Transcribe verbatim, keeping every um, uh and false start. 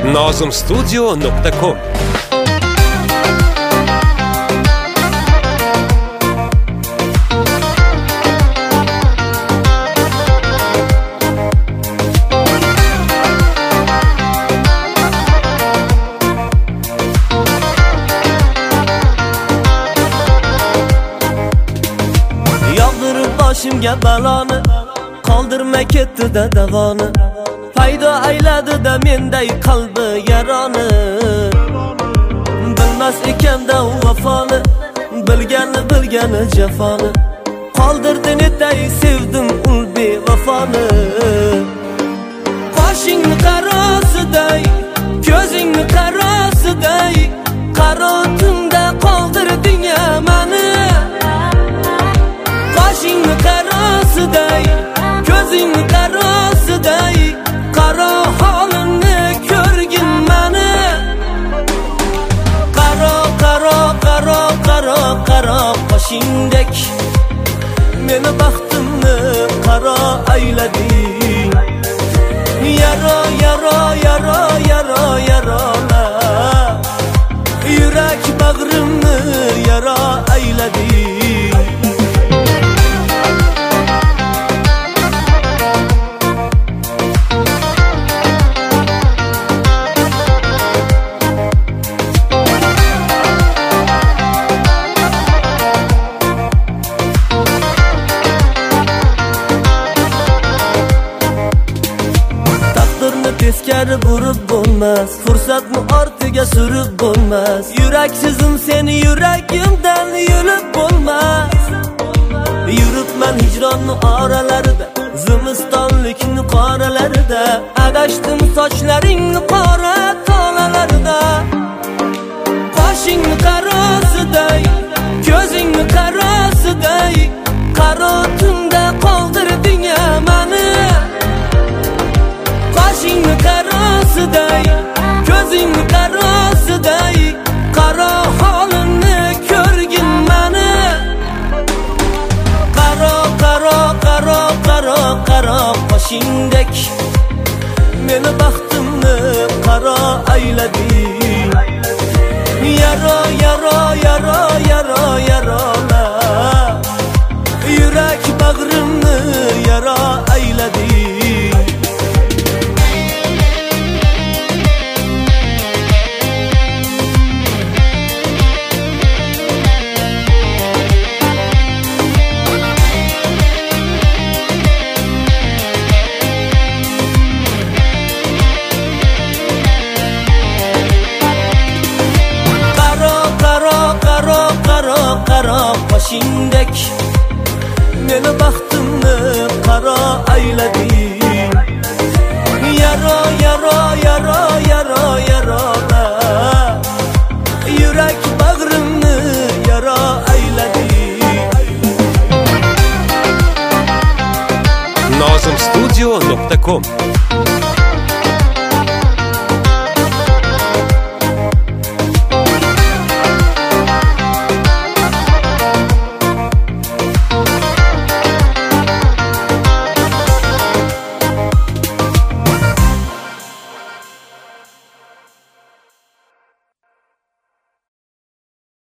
nozim studio nokta com. Boshimga baloni qoldirma ketdi-da davoni, paydo ayladi-da menday qalbi yaroni. Bilmas ekanda u vafoni, bilgani bilgani jafoni, qoldirdi netay sevdim ul bevafoni. Qoshingni qarosiday, ko'zingni qarosiday, qarotimda qoldirding mani. Qoshingni qarosiday, ko'zingni qarosiday, qaro holimni ko'rgin mani. Qaro, qaro, qaro, qaro, qaro qoshingdek meni baxtimni qaro aylading. Yaro, yaro, yaro, yaro, yarola, yurak bag'rimni yaro aylading. Teskari burib bo'lmas, fursatni ortiga surib bo'lmas. Yuraksizim seni yuragimdan yulib bo'lmas. Yuribman hijronni oralarida, zimistonlikni qoralarida, adashdim sochlaringni qora tolalarida. Qoshingni qarosiday, ko'zingni qarosiday, qarotimda qoldirding mani. Qoshingni qarosiday, ko'zingni qarosiday, qaro holimni ko'rgin mani. Qaro, qaro, qaro, qaro, qaro qoshingdek meni baxtimni qaro aylading. Yaro, yaro, yaro, yaro, yarola, yurak bag'rimni yaro aylading. Qaro qoshingdek meni baxtimni qaro aylading. Yaro, yaro, yaro, yaro, yarola, yurak bag'rimni yaro aylading. nozim studio nokta com.